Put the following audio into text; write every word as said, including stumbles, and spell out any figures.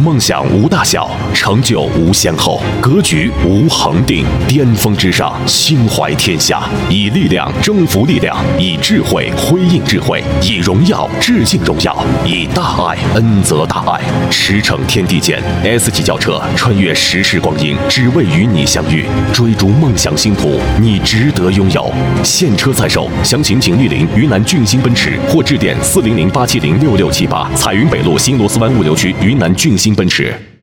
梦想无大小，成就无先后，格局无恒定。巅峰之上，心怀天下。以力量征服力量，以智慧辉映智慧，以荣耀致敬荣耀，以大爱恩泽大爱。驰骋天地间 ，S 级轿车穿越时世光阴，只为与你相遇。追逐梦想星途，你值得拥有。现车在手，详情请莅临云南俊兴奔驰或致电四零零八七零六六七八，彩云北路新螺丝湾物流区云南俊兴奔驰。